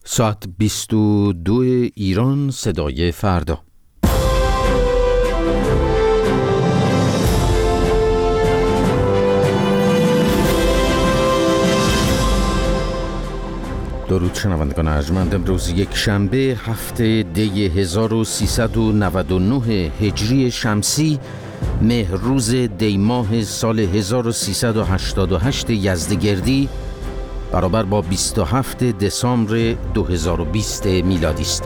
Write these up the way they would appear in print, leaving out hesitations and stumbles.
ساعت 22 ایران، صدای فردا. درود شنوندگان ارجمند. امروز یک شنبه هفته دی 1399 هجری شمسی، مهرروز دی ماه سال 1388 یزدگردی، برابر با 27 دسامبر 2020 میلادی است.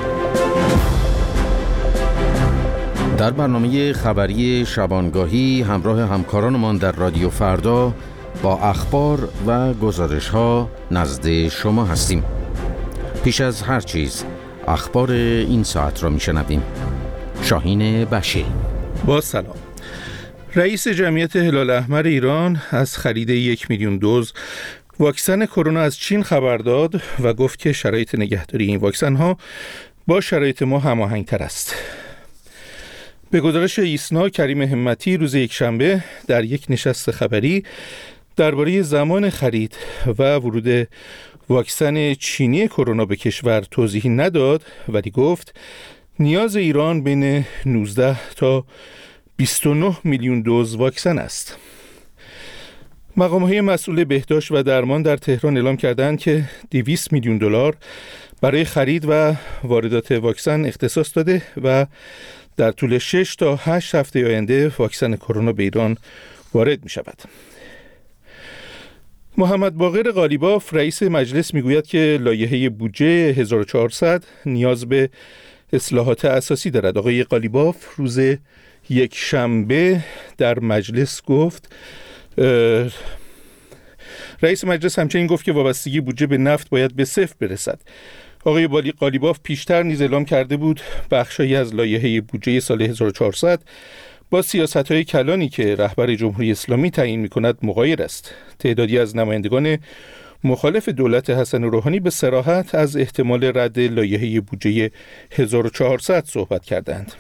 در برنامه خبری شبانگاهی همراه همکارانمان در رادیو فردا با اخبار و گزارش‌ها نزد شما هستیم. پیش از هر چیز اخبار این ساعت را میشنویم. شاهین بشیر. با سلام. رئیس جمعیت هلال احمر ایران از خرید 1 میلیون دوز واکسن کرونا از چین خبر داد و گفت که شرایط نگهداری این واکسن ها با شرایط ما هماهنگ‌تر است. به گزارش ایسنا، کریم همتی روز یکشنبه در یک نشست خبری درباره زمان خرید و ورود واکسن چینی کرونا به کشور توضیحی نداد، ولی گفت نیاز ایران بین 19 تا 29 میلیون دوز واکسن است. مقام‌های مسئول بهداشت و درمان در تهران اعلام کردند که 200 میلیون دلار برای خرید و واردات واکسن اختصاص داده و در طول 6 تا 8 هفته آینده واکسن کرونا به ایران وارد می شود. محمد باقر قالیباف رئیس مجلس میگوید که لایحه بودجه 1400 نیاز به اصلاحات اساسی دارد. آقای قالیباف روز یک شنبه در مجلس گفت، رئیس مجلس همچنین گفت که وابستگی بودجه به نفت باید به صفر برسد. آقای قالیباف پیشتر نیز اعلام کرده بود بخشی از لایحه بودجه سال 1400 با سیاست‌های کلانی که رهبر جمهوری اسلامی تعیین می‌کند مغایر است. تعدادی از نمایندگان مخالف دولت حسن روحانی به صراحت از احتمال رد لایحه بودجه 1400 صحبت کردند.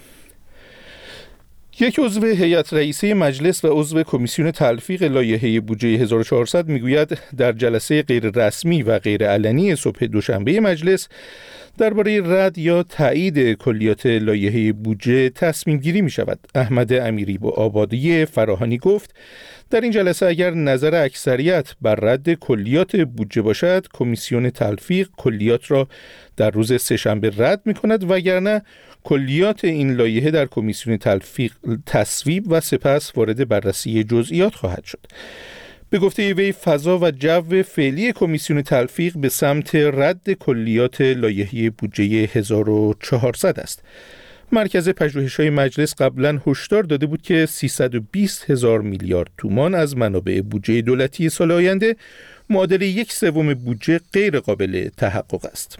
یک عضو هیئت رئیسه مجلس و عضو کمیسیون تلفیق لایحه بودجه 1400 میگوید در جلسه غیر رسمی و غیر علنی صبح دوشنبه مجلس درباره رد یا تایید کلیات لایحه بودجه تصمیم گیری می شود. احمد امیری با آبادی فراهانی گفت در این جلسه اگر نظر اکثریت بر رد کلیات بودجه باشد، کمیسیون تلفیق کلیات را در روز سه‌شنبه رد می کند، وگرنه کلیات این لایحه در کمیسیون تلفیق تصویب و سپس وارد بررسی جزئیات خواهد شد. به گفته وی فضا و جو فعلی کمیسیون تلفیق به سمت رد کلیات لایحه بودجه 1400 است. مرکز پژوهش‌های مجلس قبلا هشدار داده بود که 320,000 میلیارد تومان از منابع بودجه دولتی سال آینده معادل 1/3 بودجه غیر قابل تحقق است.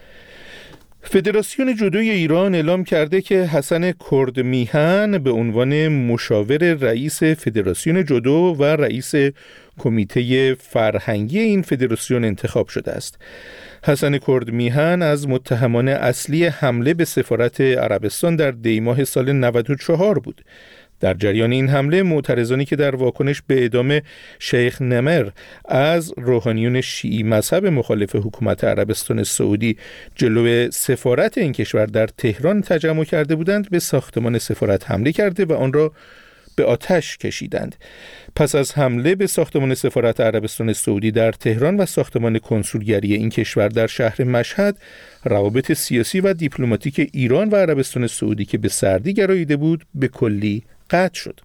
فدراسیون جودوی ایران اعلام کرده که حسن کردمیهن به عنوان مشاور رئیس فدراسیون جودو و رئیس کمیته فرهنگی این فدراسیون انتخاب شده است. حسن کردمیهن از متهمان اصلی حمله به سفارت عربستان در دی ماه سال 94 بود. در جریان این حمله، معترضانی که در واکنش به اعدام شیخ نمر از روحانیون شیعی مذهب مخالف حکومت عربستان سعودی جلوی سفارت این کشور در تهران تجمع کرده بودند، به ساختمان سفارت حمله کرده و آن را به آتش کشیدند. پس از حمله به ساختمان سفارت عربستان سعودی در تهران و ساختمان کنسولگری این کشور در شهر مشهد، روابط سیاسی و دیپلماتیک ایران و عربستان سعودی که به سردی گراییده بود به کلی قطع شد.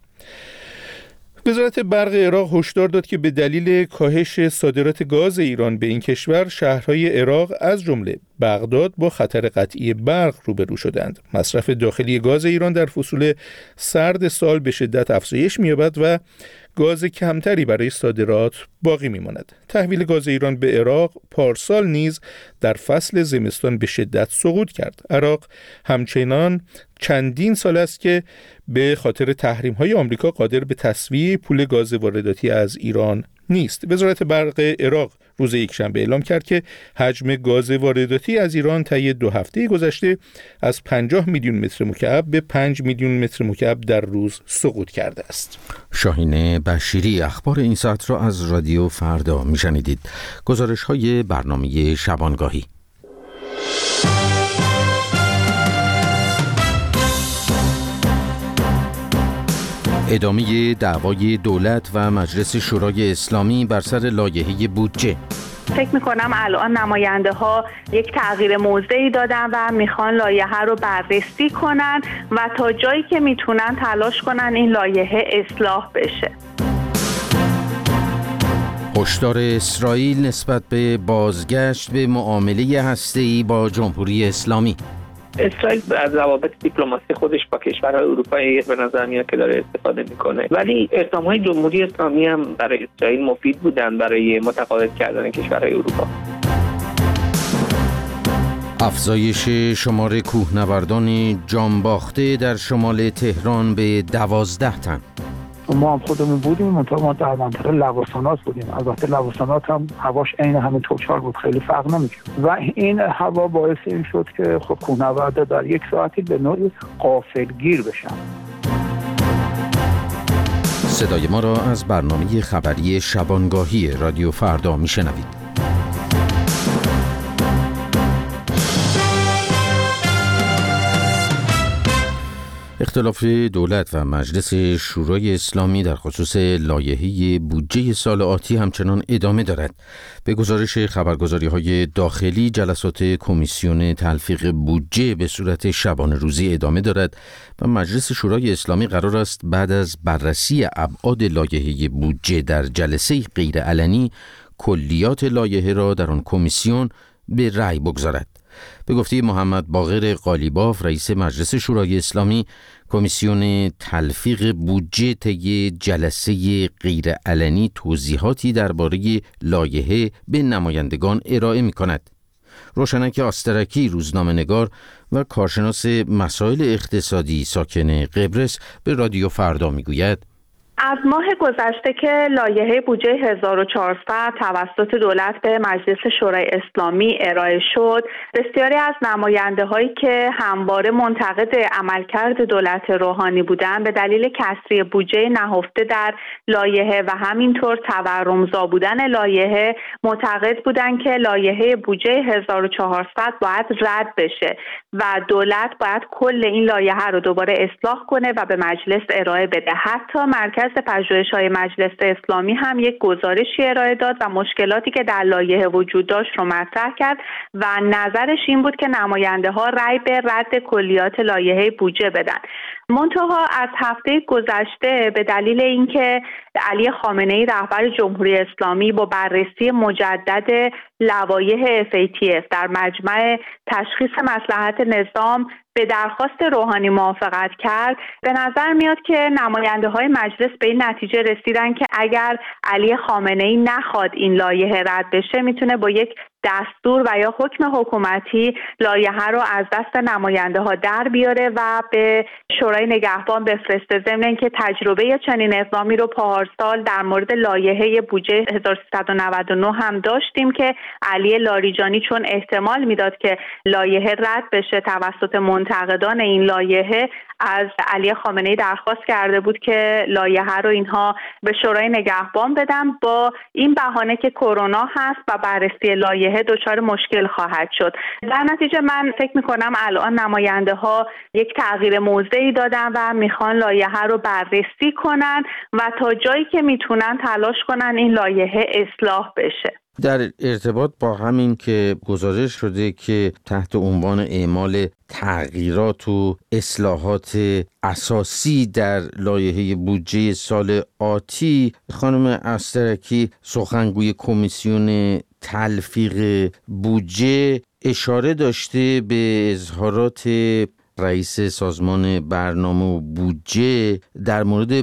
وزارت برق عراق هشدار داد که به دلیل کاهش صادرات گاز ایران به این کشور، شهرهای عراق از جمله بغداد با خطر قطعی برق روبرو شدند. مصرف داخلی گاز ایران در فصول سرد سال به شدت افزایش می‌یابد و گاز کمتری برای صادرات باقی می‌ماند. تحویل گاز ایران به عراق پارسال نیز در فصل زمستان به شدت سقوط کرد. عراق همچنان چندین سال است که به خاطر تحریم‌های آمریکا قادر به تسویه پول گاز وارداتی از ایران نیست. وزارت برق عراق روز یکشنبه اعلام کرد که حجم گاز وارداتی از ایران طی 2 هفته گذشته از 50 میلیون متر مکعب به 5 میلیون متر مکعب در روز سقوط کرده است. شاهین بشیری اخبار این ساعت را از رادیو فردا میشنیدید. گزارش‌های برنامه شبانگاهی. ادامه دعوای دولت و مجلس شورای اسلامی بر سر لایحه بودجه. فکر میکنم الان نماینده ها یک تغییر موضعی دادن و میخوان لایحه رو بررسی کنن و تا جایی که میتونن تلاش کنن این لایحه اصلاح بشه. هشدار اسرائیل نسبت به بازگشت به معامله هسته‌ای با جمهوری اسلامی. اسرائیل از روابط دیپلماسی خودش با کشورهای اروپایی به نظر میاد که داره استفاده میکنه، ولی اقدامهای جمهوری اسلامی هم برای اسرائیل مفید بودن برای متقاعد کردن کشورهای اروپا. افزایش شمار کوهنوردان جانباخته در شمال تهران به 12 تن. ما هم خودمون بودیم، ما در منطقه لواسانات بودیم. البته لواسانات هم هواش عین همین توچال بود، خیلی فرق نمی‌کرد و این هوا باعث این شد که خب کوهنوردا در یک ساعتی به نوعی غافلگیر بشن. صدای ما را از برنامه خبری شبانگاهی رادیو فردا میشنوید. اختلاف دولت و مجلس شورای اسلامی در خصوص لایحه بودجه سال آتی همچنان ادامه دارد. به گزارش خبرگزاری‌های داخلی، جلسات کمیسیون تلفیق بودجه به صورت شبانه روزی ادامه دارد و مجلس شورای اسلامی قرار است بعد از بررسی ابعاد لایحه بودجه در جلسه غیرعلنی کلیات لایحه را در آن کمیسیون به رأی بگذارد. به گفته محمد باقر قالیباف، رئیس مجلس شورای اسلامی، کمیسیون تلفیق بودجه طی جلسه غیرعلنی توضیحاتی درباره لایحه به نمایندگان ارائه می‌کند. روشنک آسترکی، روزنامه‌نگار و کارشناس مسائل اقتصادی ساکن قبرس، به رادیو فردا می‌گوید: از ماه گذشته که لایحه بودجه 1400 توسط دولت به مجلس شورای اسلامی ارائه شد، بسیاری از نماینده‌هایی که همواره منتقد عملکرد دولت روحانی بودند به دلیل کسری بودجه نهفته در لایحه و همینطور تورمزا بودن لایحه معتقد بودند که لایحه بودجه 1400 باید رد بشه و دولت باید کل این لایحه رو دوباره اصلاح کنه و به مجلس ارائه بده. حتی مرکز پژوهش‌های مجلس اسلامی هم یک گزارشی ارائه داد و مشکلاتی که در لایحه وجود داشت رو مطرح کرد و نظرش این بود که نماینده‌ها رأی به رد کلیات لایحه بودجه بدن. منتها از هفته گذشته به دلیل اینکه علی خامنه‌ای رهبر جمهوری اسلامی با بررسی مجدد لوایح FATF در مجمع تشخیص مصلحت نظام به درخواست روحانی موافقت کرد، به نظر میاد که نماینده‌های مجلس به این نتیجه رسیدن که اگر علی خامنه‌ای نخواد این لایحه رد بشه، میتونه با یک دستور و یا حکم حکومتی لایحه رو از دست نماینده‌ها در بیاره و به شورای نگهبان بفرسته. ضمن اینکه تجربه چنین اقدامی رو پارسال در مورد لایحه بودجه 1399 هم داشتیم که علی لاریجانی چون احتمال میداد که لایحه رد بشه توسط منتقدان این لایحه، از علی خامنه‌ای درخواست کرده بود که لایحه رو اینها به شورای نگهبان بدن، با این بهانه که کرونا هست و بررسی لایحه دچار مشکل خواهد شد. در نتیجه من فکر می‌کنم الان نماینده‌ها یک تغییر موضعی دادن و میخوان لایحه رو بررسی کنن و تا جایی که میتونن تلاش کنن این لایحه اصلاح بشه. در ارتباط با همین که گزارش شده که تحت عنوان اعمال تغییرات و اصلاحات اساسی در لایحه بودجه سال آتی، خانم استرکی سخنگوی کمیسیون تلفیق بودجه اشاره داشته به اظهارات رئیس سازمان برنامه و بودجه در مورد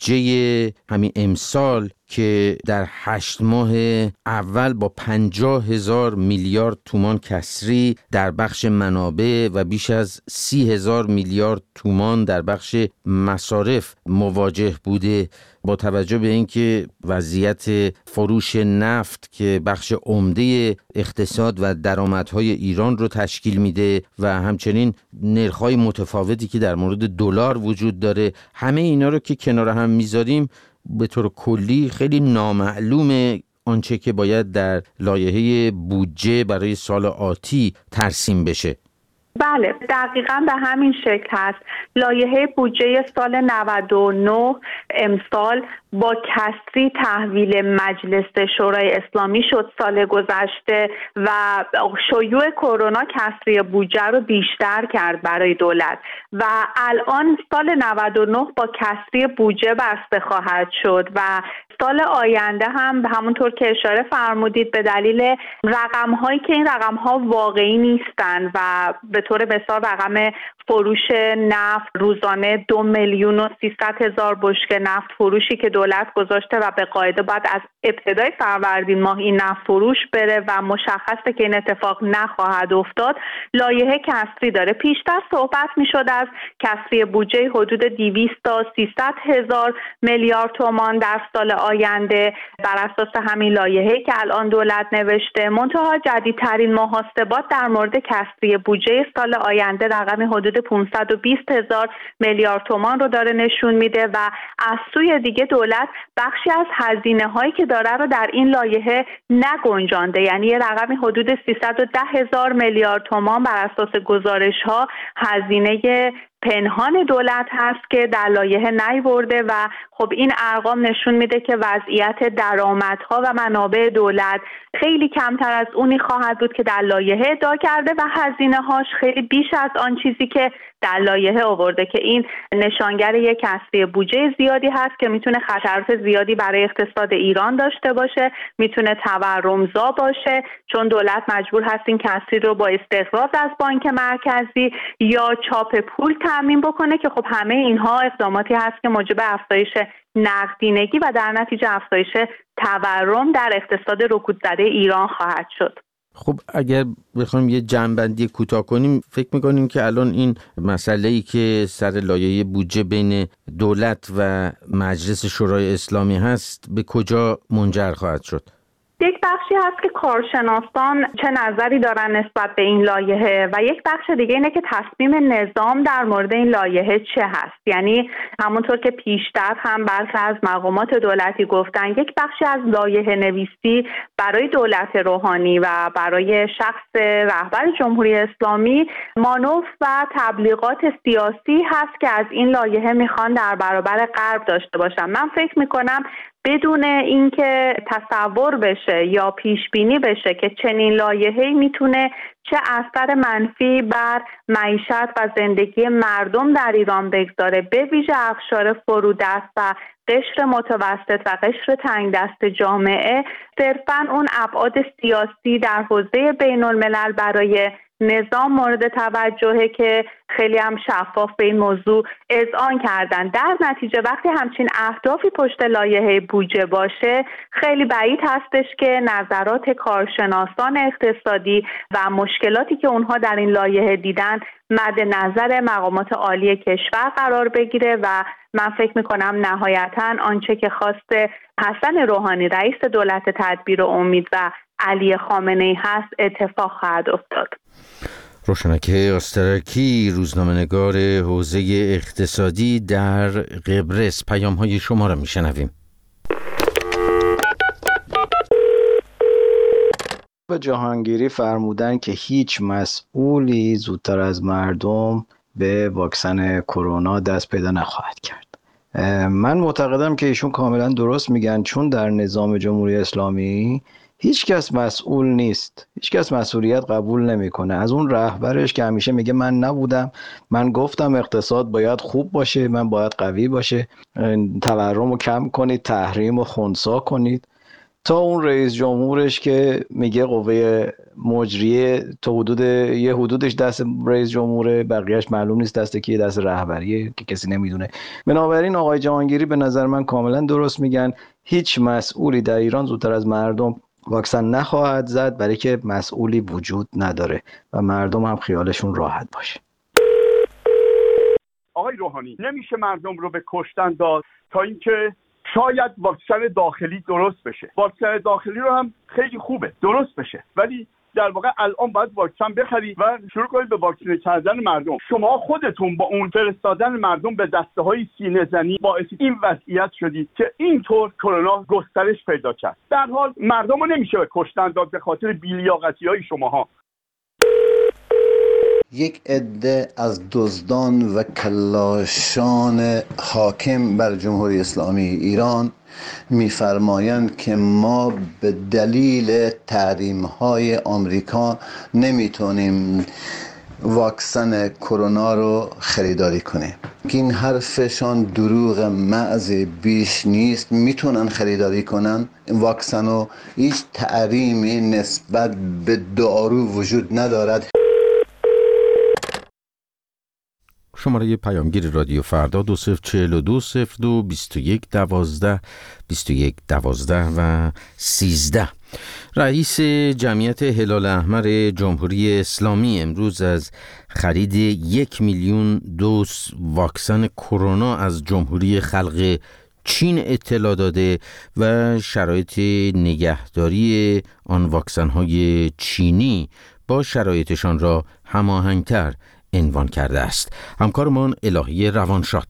بودجه همین امسال که در 8 ماه اول با 50,000 میلیارد تومان کسری در بخش منابع و بیش از 30,000 میلیارد تومان در بخش مصارف مواجه بوده. با توجه به اینکه وضعیت فروش نفت که بخش عمده اقتصاد و درآمدهای ایران رو تشکیل میده و همچنین نرخ‌های متفاوتی که در مورد دلار وجود داره، همه اینا رو که کنار هم میذاریم به طور کلی خیلی نامعلومه آنچه که باید در لایحه بودجه برای سال آتی ترسیم بشه. بله، دقیقاً به همین شکل هست. لایحه بودجه سال 99 امسال با کسری تحویل مجلس شورای اسلامی شد سال گذشته و شیوع کرونا کسری بودجه رو بیشتر کرد برای دولت و الان سال 99 با کسری بودجه بسته خواهد شد و سال آینده هم همونطور که اشاره فرمودید به دلیل رقم‌هایی که این رقم‌ها واقعی نیستن و به طور مثال رقم فروش نفت روزانه 2,300,000 بشکه نفت فروشی که دولت گذاشته و به قاعده باید از ابتدای فروردین ماه این نفت فروش بره و مشخصه که این اتفاق نخواهد افتاد. لایحه کسری داره. پیشتر صحبت میشد از کسری بودجه حدود 200 تا 300,000 میلیارد تومان در سال آینده بر اساس همین لایحه‌ای که الان دولت نوشته. منتها جدیدترین محاسبات در مورد کسری بودجه سال آینده رقم حدود 520,000 میلیارد تومان رو داره نشون میده و از سوی دیگه دولت بخشی از هزینه‌هایی که داره رو در این لایحه نگنجانده، یعنی یه رقمی حدود 310,000 میلیارد تومان بر اساس گزارش‌ها هزینه پنهان دولت هست که در لایحه نیورده و خب این ارقام نشون میده که وضعیت درآمدها و منابع دولت خیلی کمتر از اونی خواهد بود که در لایحه ادعا کرده و هزینه‌هاش خیلی بیش از آن چیزی که در لایحه آورده که این نشانگر یک کسری بودجه زیادی هست که میتونه خطرات زیادی برای اقتصاد ایران داشته باشه، میتونه تورمزا باشه چون دولت مجبور هست این کسری رو با استقراض از بانک مرکزی یا چاپ پول تامین بکنه که خب همه اینها اقداماتی هست که موجب افزایش نقدینگی و در نتیجه افزایش تورم در اقتصاد رکود زده ایران خواهد شد. خب اگر بخوایم یه جمع‌بندی کوتاه کنیم، فکر می‌کنیم که الان این مسئله‌ای که سر لایحه بودجه بین دولت و مجلس شورای اسلامی هست به کجا منجر خواهد شد؟ یک بخشی هست که کارشناسان چه نظری دارن نسبت به این لایحه و یک بخش دیگه اینه که تصمیم نظام در مورد این لایحه چه هست. یعنی همونطور که پیشتر هم برخی از مقامات دولتی گفتن یک بخشی از لایحه نویسی برای دولت روحانی و برای شخص رهبر جمهوری اسلامی مانور و تبلیغات سیاسی هست که از این لایحه میخوان در برابر غرب داشته باشن. من فکر میکنم بدون اینکه تصور بشه یا پیش بینی بشه که چنین لایحه‌ای میتونه چه اثر منفی بر معیشت و زندگی مردم در ایران بگذاره، به ویژه اقشار فرودست و قشر متوسط و قشر تنگ دست جامعه، صرفاً اون ابعاد سیاسی در حوزه بین الملل برای نظام مورد توجهه که خیلی هم شفاف به این موضوع اذعان کردن. در نتیجه وقتی همچین اهدافی پشت لایحه بودجه باشه خیلی بعید هستش که نظرات کارشناسان اقتصادی و مشکلاتی که اونها در این لایحه دیدن مد نظر مقامات عالی کشور قرار بگیره و من فکر میکنم نهایتاً آنچه که خواست حسن روحانی رئیس دولت تدبیر امید و علی خامنه‌ای هست اتفاق خواهد افتاد. روشنک آسترکی، روزنامه‌نگار حوزه اقتصادی در قبرس، پیام‌های شما را میشنویم. به جهانگیری فرمودن که هیچ مسئولی زودتر از مردم به واکسن کرونا دست پیدا نخواهد کرد. من معتقدم که ایشون کاملا درست میگن، چون در نظام جمهوری اسلامی هیچ کس مسئول نیست، هیچ کس مسئولیت قبول نمیکنه. از اون رهبرش که همیشه میگه من نبودم، من گفتم اقتصاد باید خوب باشه، من باید قوی باشه، تورم رو کم کنید، تحریم رو خنثی کنید، تا اون رئیس جمهورش که میگه قوه مجریه تا یه حدودش دست رئیس جمهوره، بقیهش معلوم نیست دست کیه، دست رهبریه که کسی نمیدونه. بنابراین آقای جهانگیری به نظر من کاملا درست میگن، هیچ مسئولی در ایران زودتر از مردم واکسن نخواهد زد، برای که مسئولی وجود نداره و مردم هم خیالشون راحت باشه. آقای روحانی، نمیشه مردم رو به کشتن داد تا اینکه شاید واکسن داخلی درست بشه. واکسن داخلی رو هم خیلی خوبه درست بشه، ولی در واقع الان باید واکسن بخرید و شروع کنید به واکسینه کردن مردم. شما خودتون با اون فرستادن مردم به دسته‌های سینه‌زنی باعث این وضعیت شدید که اینطور کرونا گسترش پیدا کرد. در حال مردم رو نمیشه به کشتن داد به خاطر بی‌لیاقتی‌های شماها. یک عده از دزدان و کلاشان حاکم بر جمهوری اسلامی ایران می‌فرمایند که ما به دلیل تحریم‌های آمریکا نمیتونیم واکسن کرونا رو خریداری کنیم. که این حرفشان دروغ محض، بیش نیست. میتونن خریداری کنن واکسن رو، هیچ تحریمی نسبت به دارو وجود ندارد. شماره پیامگیر رادیو فردا 2042022112 و 13. رئیس جمعیت هلال احمر جمهوری اسلامی امروز از خرید 1 میلیون دوز واکسن کرونا از جمهوری خلق چین اطلاع داده و شرایط نگهداری آن واکسن‌های چینی با شرایطشان را هماهنگ‌تر عنوان کرده است. همکارمان الهی روانشاد.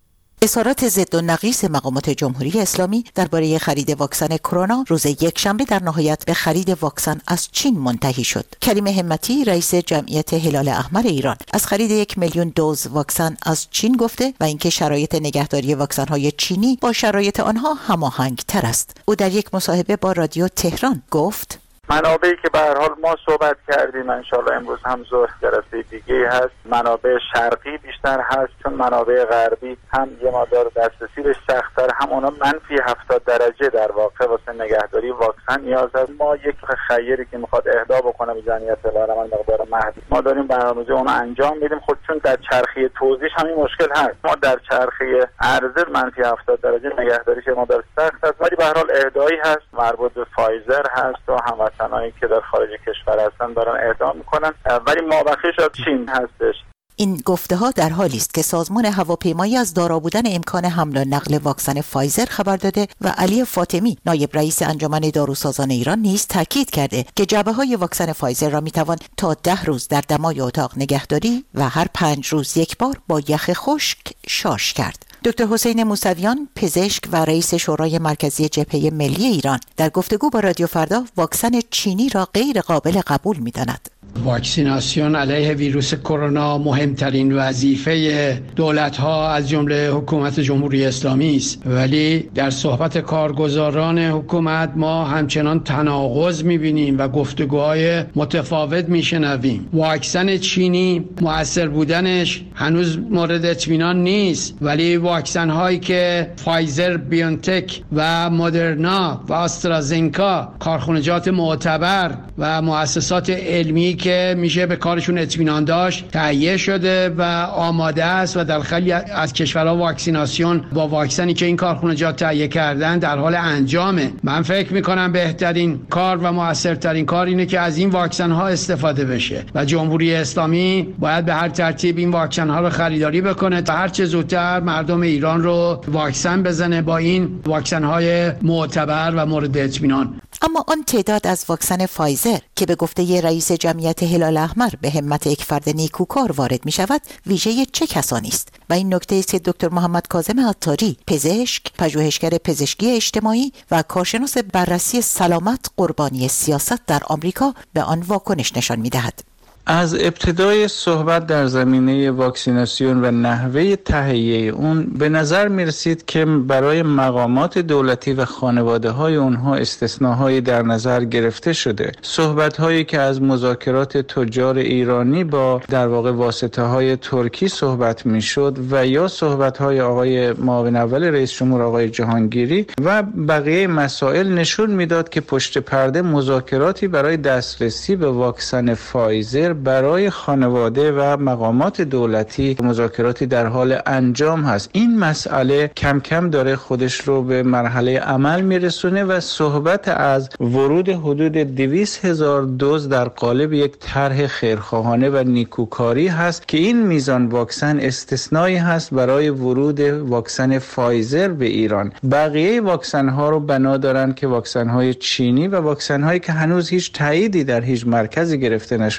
اظهارات ضد و نقیص مقامات جمهوری اسلامی درباره خرید واکسن کرونا روز یکشنبه در نهایت به خرید واکسن از چین منتهی شد. کریم همتی رئیس جمعیت هلال احمر ایران از خرید 1 میلیون دوز واکسن از چین گفته و اینکه شرایط نگهداری واکسن‌های چینی با شرایط آنها هماهنگ تر است. او در یک مصاحبه با رادیو تهران گفت: منابعی که به هر حال ما صحبت کردیم انشالله امروز هم ظهر جلسه دیگه هست، منابع شرقی بیشتر هست، چون منابع غربی هم یه مقدار دسترسی بهش سخت‌تر، هم اونا منفی 70 درجه در واقع واسه نگهداری واکسن نیاز هست. ما یک خیری که میخواد اهدا بکنه به جمعیت هلال مقدار محدود، ما داریم برنامه‌ریزی اون انجام میدیم. خود چون در چرخه توزیع همین مشکل هست، ما در چرخه عرضه منفی 70 درجه نگهداریش مقدار سخت است، ولی به هر حال اهدایی هست، مربوط به فایزر هست و هم وطنایی که در خارج کشور هستن دارن اهدا میکنن، ولی مابقیش از چین هستش. این گفته ها در حالی است که سازمان هواپیمایی از دارا بودن امکان حمل و نقل واکسن فایزر خبر داده و علی فاطمی نایب رئیس انجمن داروسازان ایران نیز تاکید کرده که جعبه‌های واکسن فایزر را میتوان تا 10 روز در دمای اتاق نگهداری و هر 5 روز یک بار با یخ خشک شارژ کرد. دکتر حسین موسویان پزشک و رئیس شورای مرکزی جبهه ملی ایران در گفتگو با رادیو فردا واکسن چینی را غیر قابل قبول می‌داند. واکسیناسیون علیه ویروس کرونا مهمترین وظیفه دولت‌ها از جمله حکومت جمهوری اسلامی است، ولی در صحبت کارگزاران حکومت ما همچنان تناقض می‌بینیم و گفتگوهای متفاوت می‌شنویم. واکسن چینی مؤثر بودنش هنوز مورد اطمینان نیست، ولی واکسن هایی که فایزر، بیونتک و مدرنا و آسترازنکا، کارخانجات معتبر و مؤسسات علمی که میشه به کارشون اطمینان داشت، تهیه شده و آماده است و در خیلی از کشورها واکسیناسیون با واکسنی که این کارخانجات تهیه کردن در حال انجامه. من فکر میکنم بهترین کار و مؤثرترین کار اینه که از این واکسن ها استفاده بشه و جمهوری اسلامی باید به هر ترتیب این واکسن ها رو خریداری بکنه تا هر چه زودتر مردم ایران رو واکسن بزنه با این واکسن های معتبر و مورد اطمینان. اما آن تعداد از واکسن فایزر که به گفته رئیس جمعیت هلال احمر به همت یک فرد نیکوکار وارد می شود ویژه چه کسانی است؟ و این نکته است که دکتر محمد کاظم عطاری، پزشک، پژوهشگر پزشکی اجتماعی و کارشناس بررسی سلامت قربانی سیاست در آمریکا به آن واکنش نشان می دهد. از ابتدای صحبت در زمینه واکسیناسیون و نحوه تهیه اون به نظر می رسید که برای مقامات دولتی و خانواده های اونها استثناهایی در نظر گرفته شده. صحبت هایی که از مذاکرات تجار ایرانی با در واقع واسطه های ترکی صحبت می شد و یا صحبت های آقای معاون اول رئیس جمهور آقای جهانگیری و بقیه مسائل نشون میداد که پشت پرده مذاکراتی برای دسترسی به واکسن فایزر برای خانواده و مقامات دولتی مذاکراتی در حال انجام هست. این مسئله کم کم داره خودش رو به مرحله عمل میرسونه و صحبت از ورود حدود 200,000 دوز در قالب یک طرح خیرخواهانه و نیکوکاری هست که این میزان واکسن استثنایی هست برای ورود واکسن فایزر به ایران. بقیه واکسن ها رو بنا دارن که واکسن های چینی و واکسن هایی که هنوز هیچ تاییدی در هیچ مرکزی گرفته نشده انجام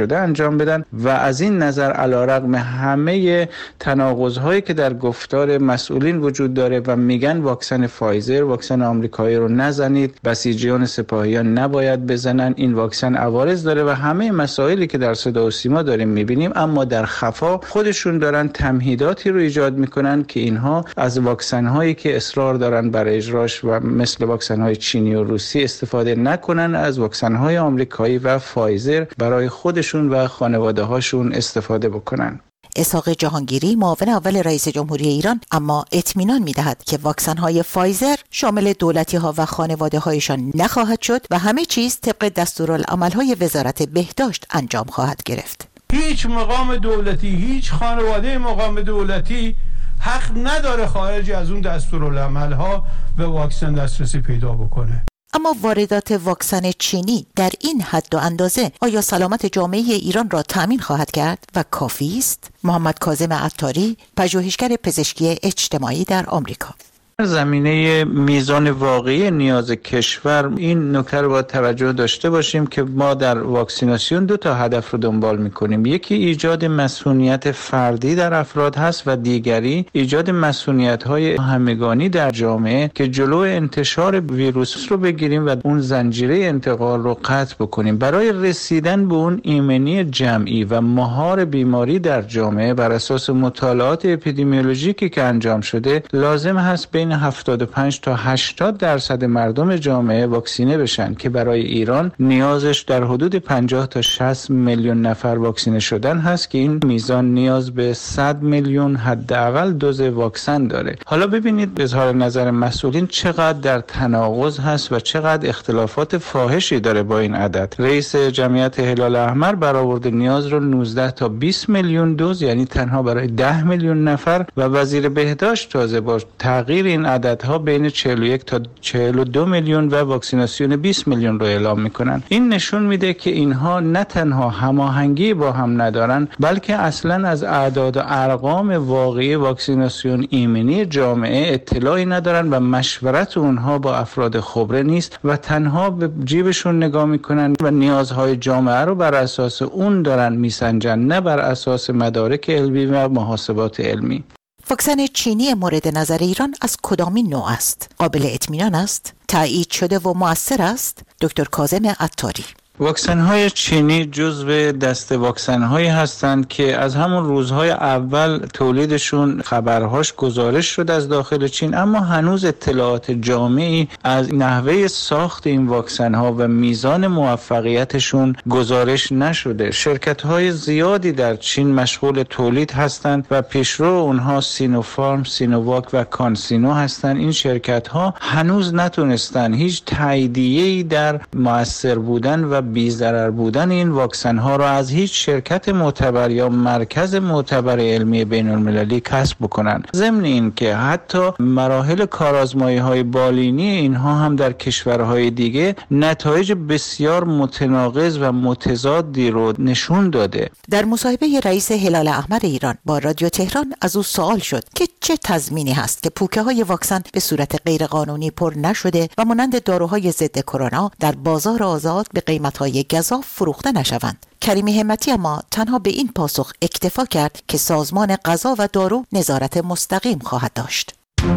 انجام بدن و از این نظر علیرغم همه تناقض‌هایی که در گفتار مسئولین وجود داره و میگن واکسن فایزر، واکسن آمریکایی رو نزنید، بسیجیان سپاهیان نباید بزنن، این واکسن عوارض داره و همه مسائلی که در صدا و سیما داریم میبینیم، اما در خفا خودشون دارن تمهیداتی رو ایجاد میکنن که اینها از واکسن هایی که اصرار دارن بر اجراش و مثل واکسن های چینی و روسی استفاده نکنن، از واکسن های آمریکایی و فایزر برای خودشون و خانواده هاشون استفاده بکنن. اسحاق جهانگیری معاون اول رئیس جمهوری ایران اما اطمینان می‌دهد که واکسن‌های فایزر شامل دولتی‌ها و خانواده‌هایشان نخواهد شد و همه چیز طبق دستورالعمل‌های وزارت بهداشت انجام خواهد گرفت. هیچ مقام دولتی، هیچ خانواده مقام دولتی حق نداره خارج از اون دستورالعمل‌ها به واکسن دسترسی پیدا بکنه. اما واردات واکسن چینی در این حد و اندازه آیا سلامت جامعه ایران را تأمین خواهد کرد و کافی است؟ محمد کاظم عطاری، پژوهشگر پزشکی اجتماعی در آمریکا. در زمینه میزان واقعی نیاز کشور این نکته رو باید توجه داشته باشیم که ما در واکسیناسیون 2 تا هدف رو دنبال میکنیم. یکی ایجاد مسئولیت فردی در افراد هست و دیگری ایجاد مسئولیت‌های همگانی در جامعه که جلو انتشار ویروس رو بگیریم و اون زنجیره انتقال رو قطع بکنیم. برای رسیدن به اون ایمنی جمعی و مهار بیماری در جامعه بر اساس مطالعات اپیدمیولوژیکی که انجام شده لازم هست بین 75 تا 80% مردم جامعه واکسینه بشن که برای ایران نیازش در حدود 50 تا 60 میلیون نفر واکسینه شدن هست که این میزان نیاز به 100 میلیون حداقل دوز واکسن داره. حالا ببینید اظهار نظر مسئولین چقدر در تناقض هست و چقدر اختلافات فاحشی داره با این عدد. رئیس جمعیت هلال احمر برآورد نیاز رو 19 تا 20 میلیون دوز، یعنی تنها برای 10 میلیون نفر، و وزیر بهداشت تازه با تغییر این عددها بین 41 تا 42 میلیون و واکسیناسیون 20 میلیون رو اعلام میکنن. این نشون میده که اینها نه تنها هماهنگی با هم ندارن بلکه اصلا از اعداد و ارقام واقعی واکسیناسیون ایمنی جامعه اطلاعی ندارن و مشورت اونها با افراد خبره نیست و تنها به جیبشون نگاه میکنن و نیازهای جامعه رو بر اساس اون دارن میسنجن، نه بر اساس مدارک علمی و محاسبات علمی. واکسن چینی مورد نظر ایران از کدامین نوع است؟ قابل اطمینان است؟ تایید شده و مؤثر است؟ دکتر کاظم عطاری. واکسن‌های چینی جزو دسته واکسن‌هایی هستند که از همون روزهای اول تولیدشون خبرهاش گزارش شد از داخل چین، اما هنوز اطلاعات جامعی از نحوه ساخت این واکسن‌ها و میزان موفقیتشون گزارش نشده. شرکت‌های زیادی در چین مشغول تولید هستند و پیشرو اونها سینوفارم، سینوواک و کانسینو هستند. این شرکت‌ها هنوز نتونستن هیچ تاییدیه‌ای در مؤثر بودن و بی‌ضرر بودن این واکسن ها را از هیچ شرکت معتبر یا مرکز معتبر علمی بین المللی کسب بکنند. ضمن این که حتی مراحل کارآزمایی های بالینی اینها هم در کشورهای دیگه نتایج بسیار متناقض و متضادی رو نشون داده. در مصاحبه رئیس هلال احمر ایران با رادیو تهران از او سوال شد که چه تضمینی هست که پوکه های واکسن به صورت غیرقانونی پر نشده و مانند داروهای ضد کرونا در بازار آزاد به قیمت‌های گزاف فروخته نشوند. کریمی همتی اما تنها به این پاسخ اکتفا کرد که سازمان غذا و دارو نظارت مستقیم خواهد داشت.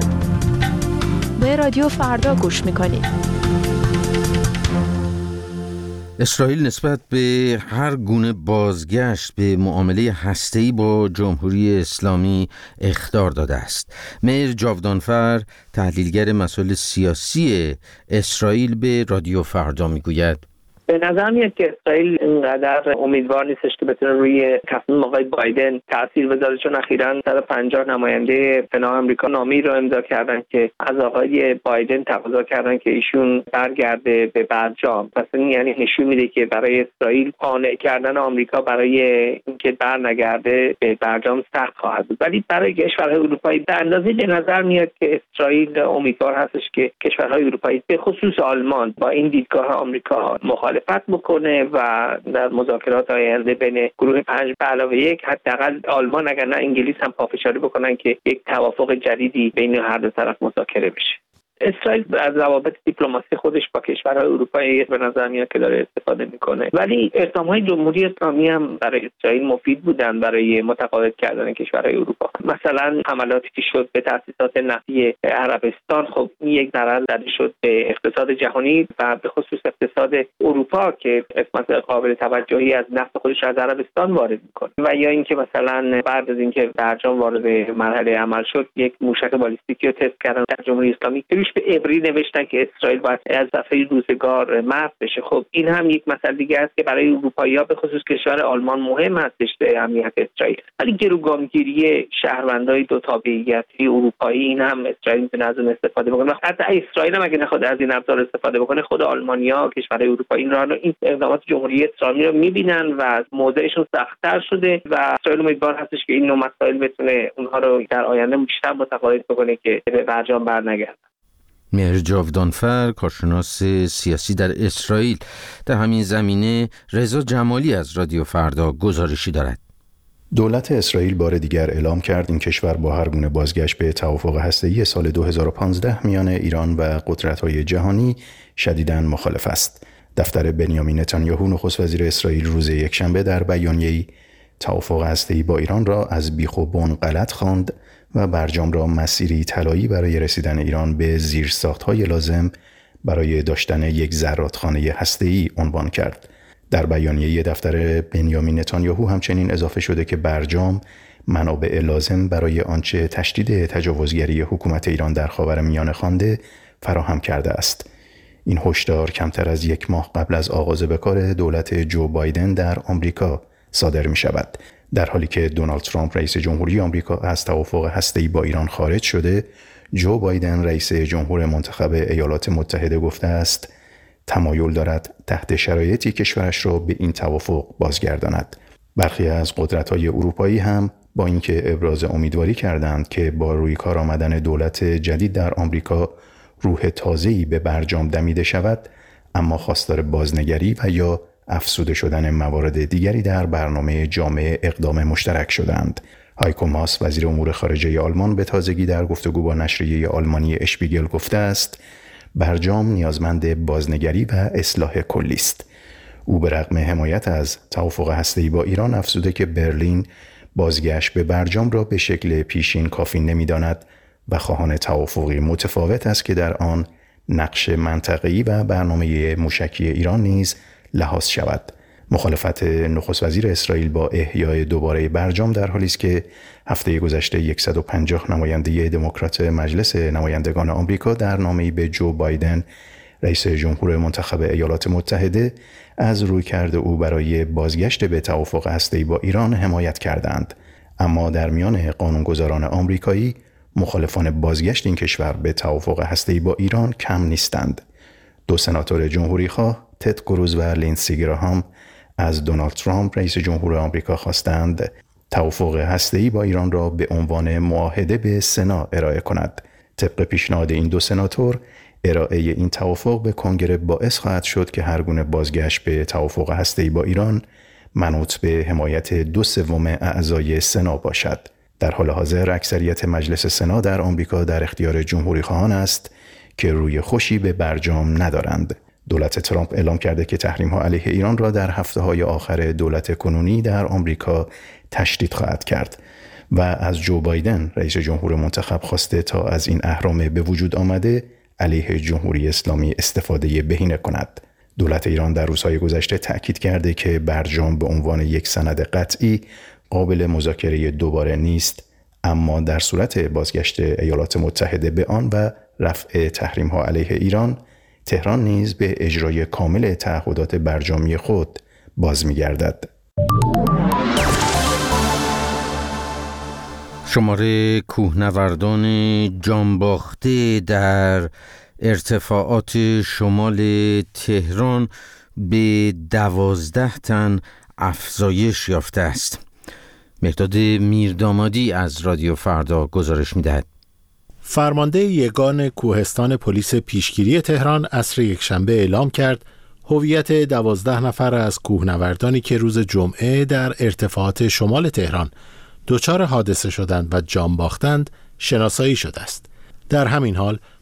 به رادیو فردا گوش می‌کنید. اسرائیل نسبت به هر گونه بازگشت به معامله هسته‌ای با جمهوری اسلامی اخطار داده است. مهر جاودانفر، تحلیلگر مسائل سیاسی اسرائیل، به رادیو فردا میگوید به نظر میاد که اسرائیل اینقدر امیدوار نیستش که بتونه روی تصمیم آقای بایدن تاثیر بذاره، چون اخیراً 150 نماینده پناه آمریکا نامی رو امضا کردن که از آقای بایدن تقاضا کردن که ایشون برگرده به برجام. پس این یعنی نشون میده که برای اسرائیل قانع کردن آمریکا برای اینکه برنگرده به برجام سخت خواهد بود. ولی برای کشورهای اروپایی به اندازه به نظر میاد که اسرائیل امیدوار هستش که کشورهای اروپایی به خصوص آلمان با این دیدگاه آمریکا مخالفت بکنه و در مذاکرات آینده بین گروه 5+1 حداقل آلمان اگر نه انگلیس هم پافشاری بکنن که یک توافق جدیدی بین هر دو طرف مذاکره بشه. اسرائیل از روابط دیپلماسی خودش با کشورهای اروپایی به نظر میاد که داره استفاده میکنه، ولی اقدامات جمهوری اسلامی هم برای اسرائیل مفید بودن برای متقاعد کردن کشورهای اروپا. مثلا حملاتی که شد به تأسیسات نفتی عربستان، خب این یک ضرر زده شد به اقتصاد جهانی و به خصوص اقتصاد اروپا که قسمت قابل توجهی از نفت خودش از عربستان وارد میکنه. و یا اینکه مثلا بعد از اینکه برجام وارد مرحله عمل شد، یک موشک بالستیکی رو تست کردن در جمهوری اسلامی که روش به عبری نوشتن که اسرائیل باید از دفعه روزگار محو بشه. خب این هم یک مسئله دیگه است که برای اروپایی‌ها به خصوص کشور آلمان مهم هستش به امنیت اسرائیل. ولی گروگانگیری شهروندای دو تابعیتی اروپایی، این هم اسرائیل میتونه از اون استفاده بکنه. حتی اسرائیل هم اگه نخواد از این ابزار استفاده بکنه، خود آلمانی‌ها کشورهای اروپایی این اقدامات جمهوری اسلامی رو می‌بینن و موضعشون سخت‌تر شده و اسرائیل امیدوار هستش که این نوع مسائل بتونه اونها رو در آینده بیشتر متقاعد بکنه که به برجام برنگردن. مهر جاودانفر، کارشناس سیاسی در اسرائیل، در همین زمینه رضا جمالی از رادیو فردا گزارشی دارد. دولت اسرائیل بار دیگر اعلام کرد این کشور با هر گونه بازگشت به توافق هسته‌ای سال 2015 میان ایران و قدرت‌های جهانی شدیداً مخالف است. دفتر بنیامین نتانیاهو نخست وزیر اسرائیل روز یکشنبه در بیانیه‌ای توافق هسته‌ای با ایران را از بیخ و بن غلط خواند و برجام را مسیری طلایی برای رسیدن ایران به زیرساخت‌های لازم برای داشتن یک زرادخانه هسته‌ای عنوان کرد. در بیانیه دفتر بنیامین نتانیاهو همچنین اضافه شده که برجام منابع لازم برای آنچه تشدید تجاوزگری حکومت ایران در خاورمیانه خوانده فراهم کرده است. این هشدار کمتر از یک ماه قبل از آغاز به کار دولت جو بایدن در آمریکا صادر می شود. در حالی که دونالد ترامپ رئیس جمهوری آمریکا از توافق هسته‌ای با ایران خارج شده، جو بایدن رئیس جمهور منتخب ایالات متحده گفته است تمایل دارد تحت شرایطی کشورش را به این توافق بازگرداند. برخی از قدرت‌های اروپایی هم با اینکه ابراز امیدواری کردند که با روی کار آمدن دولت جدید در آمریکا روح تازه‌ای به برجام دمیده شود، اما خواستار بازنگری و یا افزوده شدن موارد دیگری در برنامه جامع اقدام مشترک شدند. هایکو ماس، وزیر امور خارجه آلمان، به تازگی در گفتگو با نشریه آلمانی اشپیگل گفته است برجام نیازمند بازنگری و اصلاح کلی است. او به رغم حمایت از توافق هسته‌ای با ایران افزوده که برلین بازگشت به برجام را به شکل پیشین کافی نمی‌داند و خواهان توافقی متفاوت است که در آن نقش منطقه‌ای و برنامه موشکی ایران نیز لحاظ شود. مخالفت نخست وزیر اسرائیل با احیای دوباره برجام در حالی است که هفته گذشته 150 نماینده دموکرات مجلس نمایندگان آمریکا در نامه‌ای به جو بایدن رئیس جمهور منتخب ایالات متحده از رویکرد او برای بازگشت به توافق هسته‌ای با ایران حمایت کردند. اما در میان قانونگذاران آمریکایی مخالفان بازگشت این کشور به توافق هسته‌ای با ایران کم نیستند. دو سناتور جمهوری‌خواه تد کروز و لینسی گراهام از دونالد ترامپ رئیس جمهور آمریکا خواستند توافق هسته‌ای با ایران را به عنوان معاهده به سنا ارائه کند. طبق پیشنهاد این دو سناتور، ارائه این توافق به کنگره باعث خواهد شد که هر گونه بازگشت به توافق هسته‌ای با ایران منوط به حمایت 2/3 اعضای سنا باشد. در حال حاضر اکثریت مجلس سنا در آمریکا در اختیار جمهوری‌خواهان است که روی خوشی به برجام ندارند. دولت ترامپ اعلام کرده که تحریم‌ها علیه ایران را در هفته‌های آخر دولت کنونی در آمریکا تشدید خواهد کرد و از جو بایدن رئیس جمهور منتخب خواسته تا از این اهرام به وجود آمده علیه جمهوری اسلامی استفاده بهینه کند. دولت ایران در روزهای گذشته تأکید کرده که برجام به عنوان یک سند قطعی قابل مذاکره دوباره نیست، اما در صورت بازگشت ایالات متحده به آن و رفع تحریم‌ها علیه ایران، تهران نیز به اجرای کامل تعهدات برجامی خود باز می‌گردد. شمار کوهنوردان جانباخته در ارتفاعات شمال تهران به 12 تن افزایش یافته است. مهداد میردامادی از رادیو فردا گزارش می‌دهد. فرمانده یگان کوهستان پلیس پیشگیری تهران عصر یکشنبه اعلام کرد هویت 12 نفر از کوهنوردانی که روز جمعه در ارتفاعات شمال تهران دچار حادثه شدند و جان باختند شناسایی شده است. در همین حال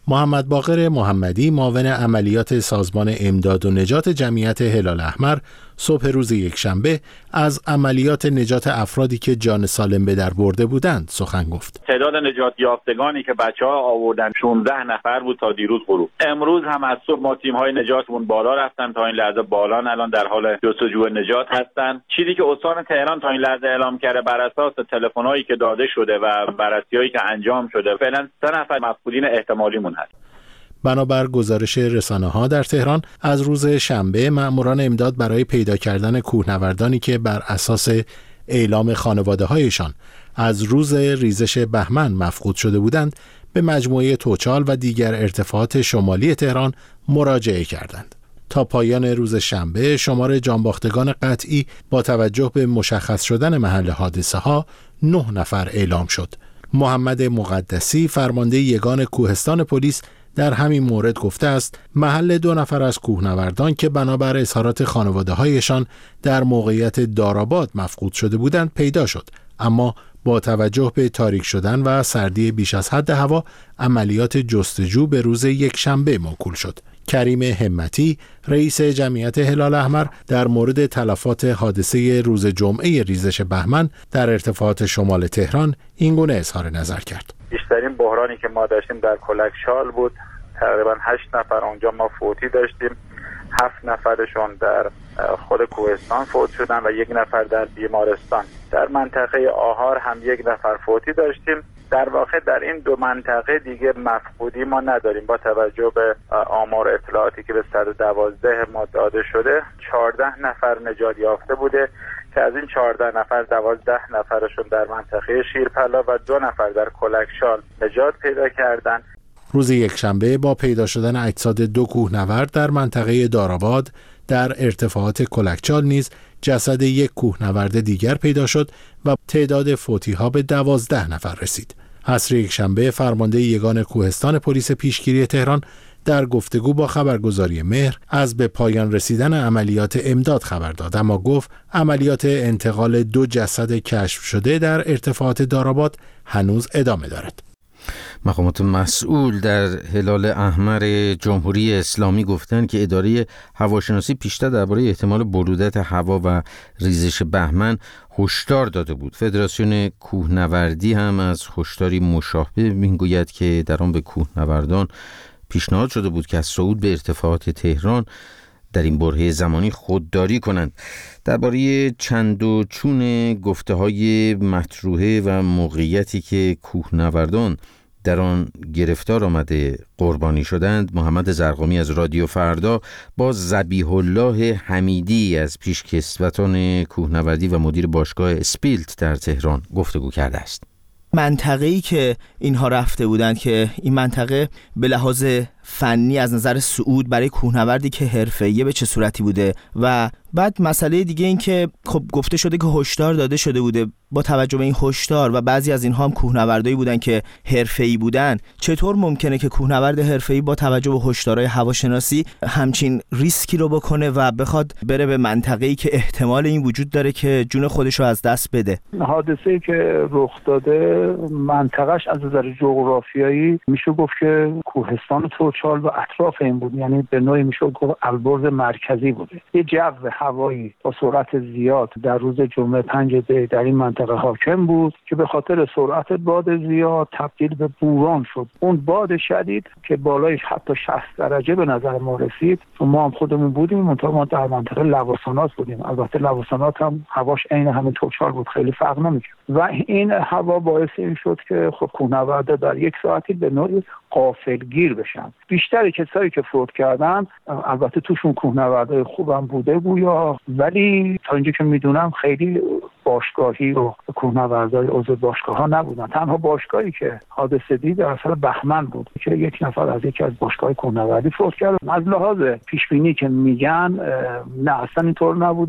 محمد باقر محمدی معاون عملیات سازمان امداد و نجات جمعیت هلال احمر صبح روز یکشنبه از عملیات نجات افرادی که جان سالم به در برده بودند سخن گفت. تعداد نجات یافتگانی که بچه‌ها آوردن 16 نفر بود تا دیروز غروب. امروز هم از صبح ما تیم‌های نجاتمون بالا رفتن، تا این لحظه بالان الان در حال جستجو نجات هستن. چیزی که استان تهران تا این لحظه اعلام کرده بر اساس تلفن‌هایی که داده شده و بررسی‌هایی که انجام شده، فعلا 3 نفر مفقودین احتمالیمون هست. بنابر گزارش رسانه‌ها در تهران از روز شنبه مأموران امداد برای پیدا کردن کوهنوردانی که بر اساس اعلام خانواده‌هایشان از روز ریزش بهمن مفقود شده بودند به مجموعه توچال و دیگر ارتفاعات شمالی تهران مراجعه کردند. تا پایان روز شنبه شمار جانباختگان قطعی با توجه به مشخص شدن محل حادثه ها 9 نفر اعلام شد. محمد مقدسی فرمانده یگان کوهستان پلیس در همین مورد گفته است محل 2 نفر از کوهنوردان که بنابر اظهارات خانواده‌هایشان در موقعیت دارآباد مفقود شده بودند پیدا شد، اما با توجه به تاریک شدن و سردی بیش از حد هوا عملیات جستجو به روز یکشنبه موکول شد. کریم همتی رئیس جمعیت هلال احمر در مورد تلفات حادثه روز جمعه ریزش بهمن در ارتفاعات شمال تهران اینگونه اظهار نظر کرد. بیشترین بحرانی که ما داشتیم در کلکشال بود. تقریبا 8 نفر اونجا ما فوتی داشتیم. 7 نفرشون در خود کوهستان فوت شدن و 1 نفر در بیمارستان. در منطقه آهار هم 1 نفر فوتی داشتیم. در واقع در این 2 منطقه دیگه مفقودی ما نداریم. با توجه به آمار اطلاعاتی که به 112 ما داده شده 14 نفر نجات یافته بوده که از این 14 نفر 12 نفرشون در منطقه شیرپلا و 2 نفر در کلکشال نجات پیدا کردن. روز یکشنبه با پیدا شدن اجساد 2 کوهنورد در منطقه دارآباد در ارتفاعات کلکچال نیز جسد 1 کوهنورد دیگر پیدا شد و تعداد فوتی‌ها به 12 نفر رسید. عصر یکشنبه فرمانده یگان کوهستان پلیس پیشگیری تهران در گفتگو با خبرگزاری مهر از به پایان رسیدن عملیات امداد خبر داد، اما گفت عملیات انتقال 2 جسد کشف شده در ارتفاعات دارآباد هنوز ادامه دارد. مقامات مسئول در هلال احمر جمهوری اسلامی گفتند که اداره هواشناسی پیشتر درباره احتمال برودت هوا و ریزش بهمن هشدار داده بود. فدراسیون کوهنوردی هم از هشداری مشابه میگوید که در آن به کوهنوردان پیشنهاد شده بود که از صعود به ارتفاعات تهران در این برهه زمانی خودداری کنند. درباره چند و چون گفته‌های مطروحه و موقعیتی که کوهنوردان در آن گرفتار آمده قربانی شدند، محمد زرقامی از رادیو فردا با ذبیح الله حمیدی از پیشکسوتان کوهنوردی و مدیر باشگاه اسپیلت در تهران گفتگو کرده است. منطقه‌ای که اینها رفته بودند که این منطقه به لحاظ فنی از نظر صعود برای کوهنوردی که حرفه‌ایه به چه صورتی بوده و بعد مسئله دیگه این که خب گفته شده که هشدار داده شده بوده. با توجه به این هشدار و بعضی از اینها هم کوهنوردایی بودن که حرفه‌ای بودن، چطور ممکنه که کوهنورد حرفه‌ای با توجه به هشدارهای هواشناسی همچین ریسکی رو بکنه و بخواد بره به منطقه‌ای که احتمال این وجود داره که جون خودش رو از دست بده؟ حادثه‌ای که رخ داده منطقه‌اش از نظر جغرافیایی میشه گفت که کوهستان توچال و اطراف این بود، یعنی به نوعی میشه گفت البرز مرکزی بوده. یه جو هوایی با سرعت زیاد در روز جمعه 5 دی در این منطقه حاکم بود که به خاطر سرعت باد زیاد تبدیل به بوران شد. اون باد شدید که بالایش حتی 60 درجه به نظر ما رسید. ما هم خودمون بودیم، منتها ما در منطقه لواسانات بودیم. البته لواسانات هم هواش عین همین توچال بود، خیلی فرق نمی‌کرد و این هوا باعث این شد که خب کوهنوردا در 1 ساعتی به نوعی غافلگیر بشن. بیشتر کسایی که فوت کردن البته توشون کوهنوردای خوبم بوده گویا، ولی تا اینجا که میدونم خیلی باشگاهی و کوهنوردای عضو باشگاه‌ها نبودن. تنها باشگاهی که حادثه دید در اصل بهمن بود که 1 نفر از یکی از باشگاه کوهنوردی فوت کرد. از لحاظ پیشبینی که میگن نه اصلا اینطور نبوده.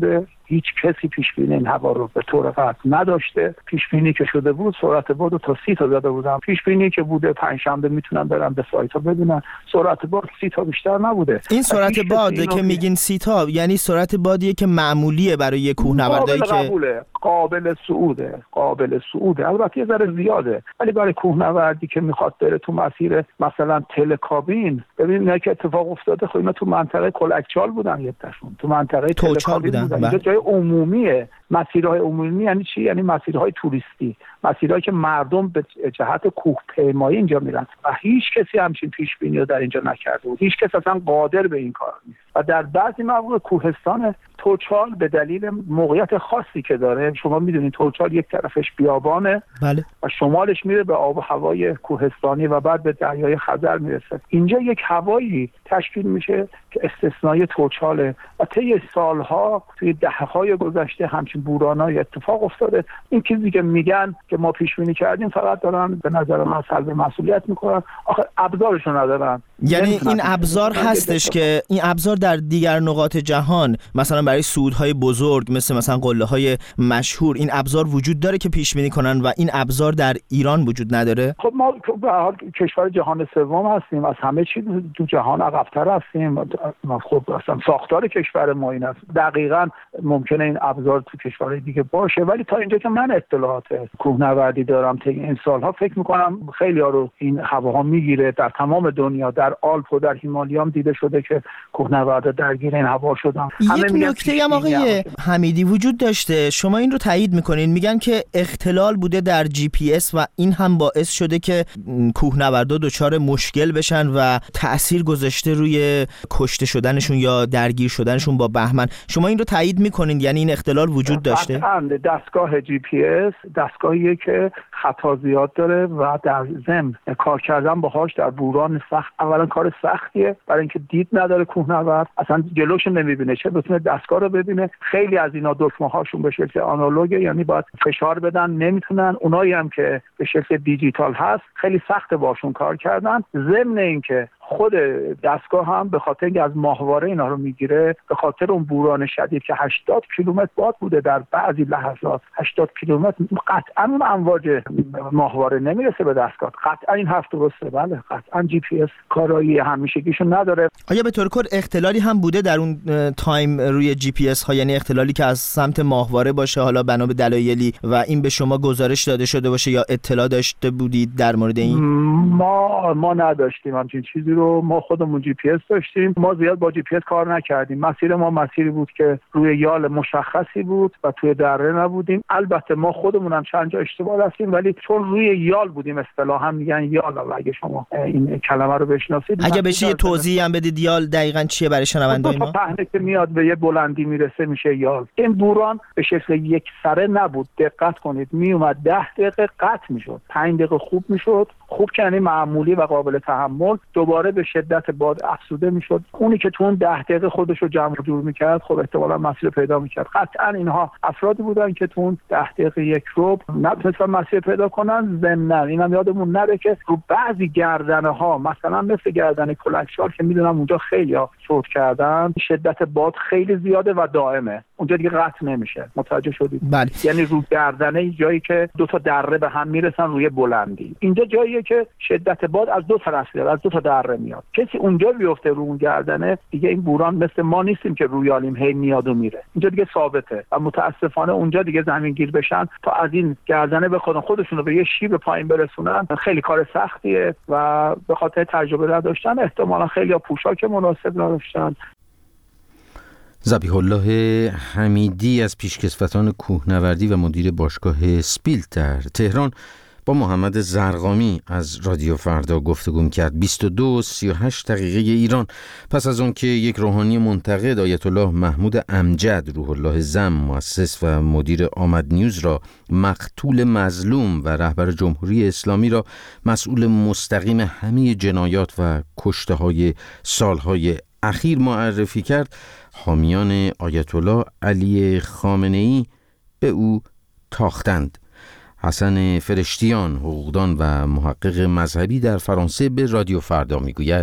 هیچ کسی پیش بینی این هوا رو به طور قطع نداشته. پیش بینی که شده بود سرعت باد رو تا 30 تا زده بودن. پیش بینی که بوده پنجشنبه میتونن برن به سایت ها ببینن، سرعت باد 30 تا بیشتر نبوده. این سرعت باد که میگین 30 تا یعنی سرعت بادیه که معمولیه برای کوهنوردایی که قابل صعوده. البته یه ذره زیاده، ولی برای کوهنوردی که میخواد بره تو مسیر مثلا تلکابین، ببینید نه که اتفاق افتاده. خب اینا تو منطقه کلکچال بودن، یکتاشون تو منطقه تلکابین بودن. اینجا جای عمومیه. مسیرهای عمومی یعنی چی؟ یعنی مسیرهای توریستی، مسیرهایی که مردم به جهت کوهپیمایی اینجا میرن و هیچ کسی همچین پیش بینی رو در اینجا نکرده بود. هیچ کس اصلا قادر به این کار نیست. و در بعضی مواقع کوهستان توچال به دلیل موقعیت خاصی که داره، شما میدونید توچال یک طرفش بیابانه، بله، و شمالش میره به آب و هوای کوهستانی و بعد به دریای خزر میرسه. اینجا یک هوایی تشکیل میشه که استثنایی توچاله و طی سالها توی دهه‌های گذشته همچین بورانای اتفاق افتاده. این چیزی که میگن که ما پیش بینی کردیم فقط دارن به نظر من سلب مسئولیت میکنن. آخه ابزارشون ندارن. یعنی این ابزار هستش که این ابزار در دیگر نقاط جهان مثلا برای صعودهای بزرگ مثلا قله‌های مشهور این ابزار وجود داره که پیش بینی کنن و این ابزار در ایران وجود نداره. خب ما به هر حال کشور جهان سوم هستیم، از همه چیز تو جهان عقب‌تر هستیم. خب اصلا ساختار کشور ما این است. دقیقاً ممکنه این ابزار تو کشورهای دیگه باشه، ولی تا اینجا که من اطلاعات کوهنوردی دارم طی این سالها فکر می‌کنم خیلی‌ها رو این هواها میگیره. در تمام دنیا در آلپ و در هیمالیا دیده شده که کوهنوردا درگیر این هوا شدن. یک نکته هم آقای حمیدی وجود داشته، شما این رو تایید میکنین، میگن که اختلال بوده در جی پی اس و این هم باعث شده که کوهنوردا دچار مشکل بشن و تأثیر گذاشته روی کشته شدنشون یا درگیر شدنشون با بهمن. شما این رو تایید میکنین؟ یعنی این اختلال وجود داشته؟ دستگاه جی پی اس دستگاهیه که خطا زیاد داره و در ضمن کار کردن باهاش در بوران سخت اولا کار سختیه، برای اینکه دید نداره کوهنورد، اصلا جلوش نمیبینه، چه بتونه دستگاه رو ببینه. خیلی از اینا دکمه هاشون به شکل آنالوگه، یعنی باید فشار بدن، نمیتونن. اونایی هم که به شکل دیجیتال هست خیلی سخت باشون کار کردن. ضمن اینکه خود دستگاه هم به خاطر اینکه از ماهواره اینا رو میگیره، به خاطر اون بوران شدید که 80 کیلومتر باد بوده در بعضی لحظات، 80 کیلومتر، قطعا اون امواج ماهواره نمیرسه به دستگاه. قطعا این حرف درسته. بله قطعا جی پی اس کارایی همیشگیشون نداره. آیا به طور کل اختلالی هم بوده در اون تایم روی جی پی اس ها، یعنی اختلالی که از سمت ماهواره باشه حالا بنا به دلایلی و این به شما گزارش داده شده باشه یا اطلاع داشته بودید در مورد این؟ ما نداشتیم همچین چیزی رو. ما خودمون جی پی اس داشتیم. ما زیاد با جی پی اس کار نکردیم. مسیر ما مسیری بود که روی یال مشخصی بود و توی دره نبودیم. البته ما خودمون هم چند جا اشتباه رفتیم، ولی چون روی یال بودیم اصطلاحا میگن یال، اگه شما این کلمه رو بشناسید. اگه بشه یه توضیح هم بدید یال دقیقاً چیه برای شنوندای ما؟ پهنه که میاد به یه بلندی میرسه میشه یال. این بوران به شکل یک سره نبود. دقت کنید، میومد 10 دقیقه قطع میشد، 5 دقیقه خوب میشد. خوب که یعنی معمولی و قابل تحمل، دوباره به شدت باد افزوده میشد. اونی که تو اون 10 دقیقه خودش رو جمع جور میکرد خب احتمالاً مسیر پیدا میکرد. قطعا اینها افرادی بودن که تو اون 10 دقیقه یک رو نتونستن مسیر پیدا کنن. ضمناً اینم یادمون نره که رو بعضی گردنه ها مثلا مثل گردنه کلکشار که میدونم اونجا خیلی‌ها صعود کردن، شدت باد خیلی زیاده و دائمه، اونجا دیگه قطع نمیشه. متوجه شدید؟ بله. یعنی رو گردنه جایی که دو تا دره به هم میرسن روی بلندی، اینجا جاییه که شدت باد از دو طرف میاد، از دو تا دره میاد. کسی اونجا بیفته رو اون گردنه دیگه این بوران مثل ما نیستیم که رویالیم هی میاد و میره، اینجا دیگه ثابته و متاسفانه اونجا دیگه زمین گیر بشن تا از این گردنه بخوان خودشون رو به یه شیب پایین برسونن خیلی کار سختیه و به خاطر تجربه نداشتن احتمالاً خیلی پوشاک مناسب نداشتن. ذبیح الله حمیدی از پیشکسوتان کوهنوردی و مدیر باشگاه سپیلت در تهران با محمد زرقامی از رادیو فردا گفتگو کرد. 22:38 ایران. پس از اون که یک روحانی منتقد آیت الله محمود امجد روح الله زم مؤسس و مدیر آمد نیوز را مقتول مظلوم و رهبر جمهوری اسلامی را مسئول مستقیم همه جنایات و کشته‌های سالهای اخیر معرفی کرد، حامیان آیت الله علی خامنه‌ای به او تاختند. حسن فرشتیان، حقوقدان و محقق مذهبی در فرانسه به رادیو فردا میگوید: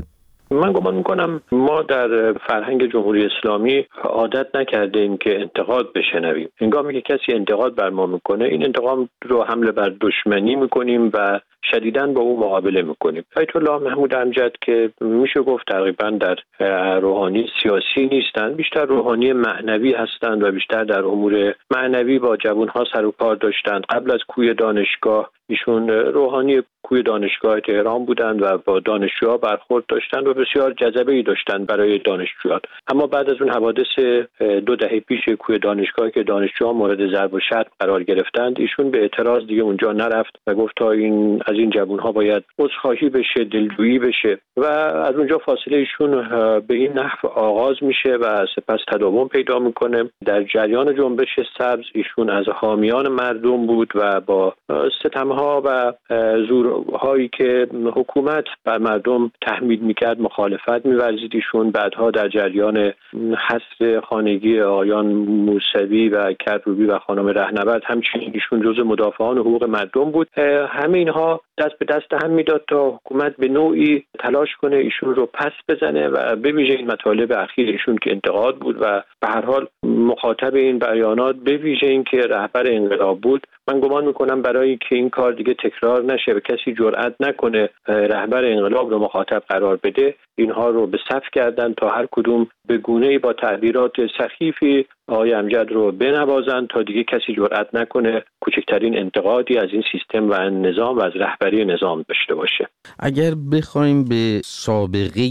من گمان میکنم ما در فرهنگ جمهوری اسلامی عادت نکردیم که انتقاد بشنویم. هنگامی که کسی انتقاد بر ما میکنه، این انتقاد رو حمله بر دشمنی میکنیم و شدیداً با او مقابله میکنیم. آیت الله محمود امجد که میشه گفت تقریباً در روحانی سیاسی نیستند، بیشتر روحانی معنوی هستند و بیشتر در امور معنوی با جوانها سر و کار داشتند. قبل از کوی دانشگاه ایشون روحانی کوی دانشگاه تهران بودند و با دانشجوها برخورد داشتند و بسیار جذبه‌ای داشتند برای دانشجویان. اما بعد از اون حوادث 2 دهه پیش کوی دانشگاه که دانشجوها مورد ضرب و شتم قرار گرفتند، ایشون به اعتراض دیگه اونجا نرفت و گفت تا از این جوانها باید عذرخواهی بشه، دلجویی بشه و از اونجا فاصله ایشون به این نحو آغاز میشه و سپس تداوم پیدا میکنه. در جریان جنبش سبز ایشون از حامیان مردم بود و با ستمها و زورهایی که حکومت بر مردم تحمیل میکرد مخالفت می‌ورزید. ایشون بعدها در جریان حصر خانگی آقایان موسوی و کروبی و خانم رهنورد همچنین ایشون جزو مدافعان حقوق مردم بود. همه اینها دست به دست هم میداد تا حکومت به نوعی تلاش کنه ایشون رو پس بزنه و به ویژه این مطالب اخیر ایشون که انتقاد بود و به هر حال مخاطب این بیانات به ویژه این که رهبر انقلاب بود. من گمان میکنم برای که این کار دیگه تکرار نشه و کسی جرئت نکنه رهبر انقلاب رو مخاطب قرار بده، اینها رو به صف کردن تا هر کدوم به گونه‌ای با تعبیرات سخیفی آقای امجد رو بنوازن تا دیگه کسی جرئت نکنه کوچکترین انتقادی از این سیستم و نظام و از رهبری نظام داشته باشه. اگر بخوایم به سابقه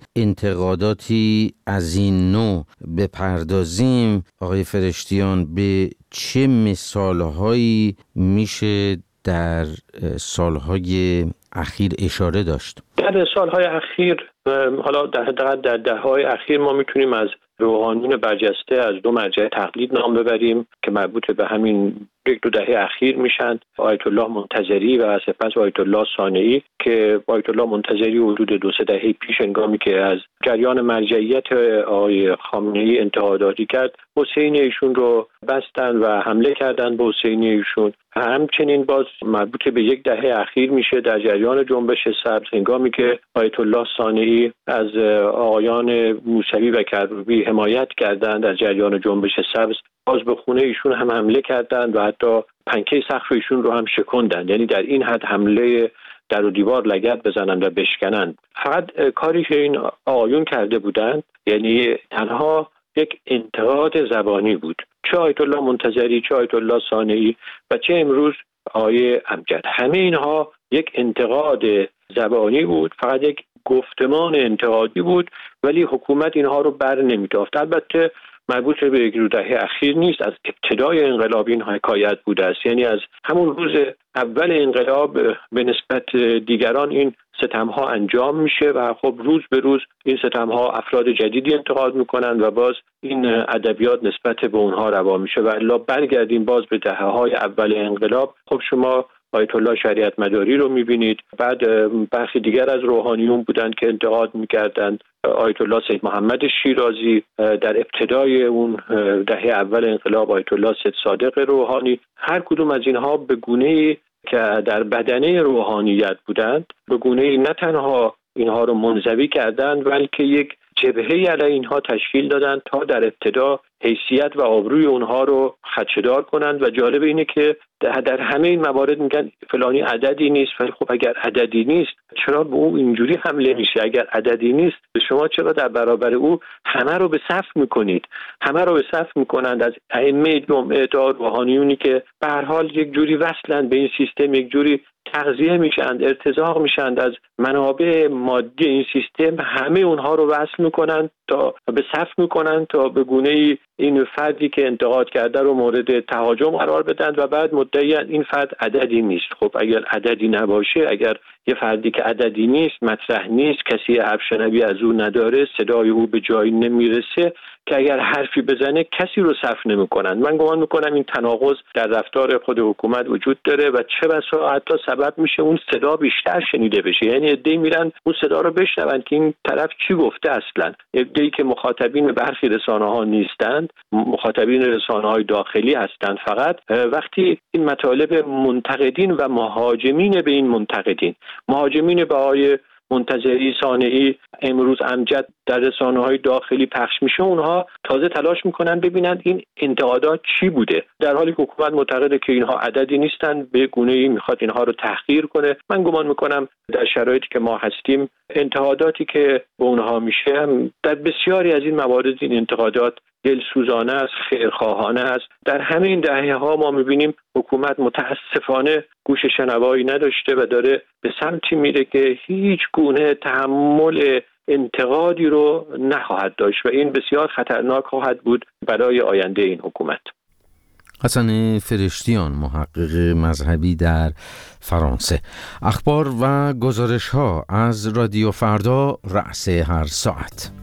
انتقاداتی از این نوع بپردازیم آقای فرشتیان، به چه مثالهایی میشه در سالهای اخیر اشاره داشت؟ در سالهای اخیر، حالا در دهه‌های اخیر ما میتونیم از روحانیون برجسته از 2 مرجع تقلید نام ببریم که مربوط به همین 1-2 دهه اخیر میشن، آیت الله منتظری و سپس آیت الله صانعی که آیت الله منتظری حدود 2-3 دهه پیش هنگامی که از جریان مرجعیت آقای خامنه‌ای انتقاداتی کرد، حسینی ایشون رو بستن و حمله کردن به حسینی ایشون. همچنین باز مربوط به 1 دهه اخیر میشه در جریان جنبش سبز هنگامی که آیت الله صانعی از آقایان موسوی و کروبی حمایت کردند در جریان جنبش سبز، باز به خونه ایشون هم حمله کردند و حتی پنکه سقف ایشون رو هم شکندند. یعنی در این حد حمله در و دیوار لگد بزنند و بشکنند. فقط کاری که این آقایون کرده بودند یعنی تنها یک انتقاد زبانی بود، چه آیت الله منتظری، چه آیت الله صانعی و چه امروز آقای امجد، همه اینها یک انتقاد زبانی بود، فقط یک گفتمان انتقادی بود، ولی حکومت اینها رو بر نمی‌داشت. البته مربوط به 1-2 دهه اخیر نیست، از ابتدای انقلاب این حکایت بوده است، یعنی از همون روز اول انقلاب به نسبت دیگران این ستم‌ها انجام میشه و خب روز به روز این ستم‌ها افراد جدیدی انتقاد میکنند و باز این ادبیات نسبت به اونها روا میشه. و الا برگردیم باز به دهه‌های اول انقلاب، خب شما آیت الله شریعت مداری رو میبینید، بعد برخی دیگر از روحانیون بودند که انتقاد میکردند، آیت الله سید محمد شیرازی در ابتدای اون دهه اول انقلاب، آیت الله سید صادق روحانی، هر کدوم از اینها به گونه‌ای که در بدنه روحانیت بودند به گونه‌ای نه تنها اینها رو منزوی کردند بلکه یک جبهه‌ای علیه اینها تشکیل دادند تا در ابتدا حیثیت و آبروی اونها رو خدشه‌دار کنند. و جالب اینه که در همه این موارد میگن فلانی عددی نیست، ولی خب اگر عددی نیست چرا به اون اینجوری حمله میشه؟ اگر عددی نیست شما چرا در برابر او همه رو به صف میکنید؟ همه رو به صف میکنند، از ائمه جمعه تا روحانیونی که به هر حال یک جوری وصلند به این سیستم، یک جوری تغذیه میشند، ارتزاق میشند از منابع مادی این سیستم، همه اونها رو وصل میکنند تا به صف میکنند تا به گونه‌ای این فردی که انتقاد کرده رو مورد تهاجم قرار بدن و بعد مدعی این فرد عددی نیست. خب اگر عددی نباشه، اگر یه فردی که عددی نیست، مطرح نیست، کسی حرف شنوی از او نداره، صدای او به جایی نمیرسه که اگر حرفی بزنه کسی رو صف نمی‌کنن. من گمان می‌کنم این تناقض در رفتار خود حکومت وجود داره و چه بسا حتی سبب میشه اون صدا بیشتر شنیده بشه. یعنی عده‌ای میرن اون صدا رو بشنون که این طرف چی گفته اصلا. عده‌ای که مخاطبین برخی رسانه‌ها نیستند، مخاطبین رسانه‌های داخلی هستند، فقط وقتی این مطالب منتقدین و مهاجمین به این منتقدین، مهاجمین به آقای منتظری صانعی امروز امجد در رسانه‌های داخلی پخش میشه، اونها تازه تلاش میکنن ببینن این انتقادات چی بوده، در حالی که حکومت معتقده که اینها عددی نیستن، به گونه‌ای میخواد اینها رو تحقیر کنه. من گمان میکنم در شرایطی که ما هستیم انتقاداتی که به اونها میشه در بسیاری از این موارد این انتقادات دلسوزانه است، خیرخواهانه است. در همین دهه‌ها ما می‌بینیم حکومت متاسفانه گوش شنوایی نداشته و داره به سمتی میره که هیچ گونه تحمل انتقادی رو نخواهد داشت و این بسیار خطرناک خواهد بود برای آینده این حکومت. حسن فرشتیان، محقق مذهبی در فرانسه. اخبار و گزارش‌ها از رادیو فردا رأس هر ساعت.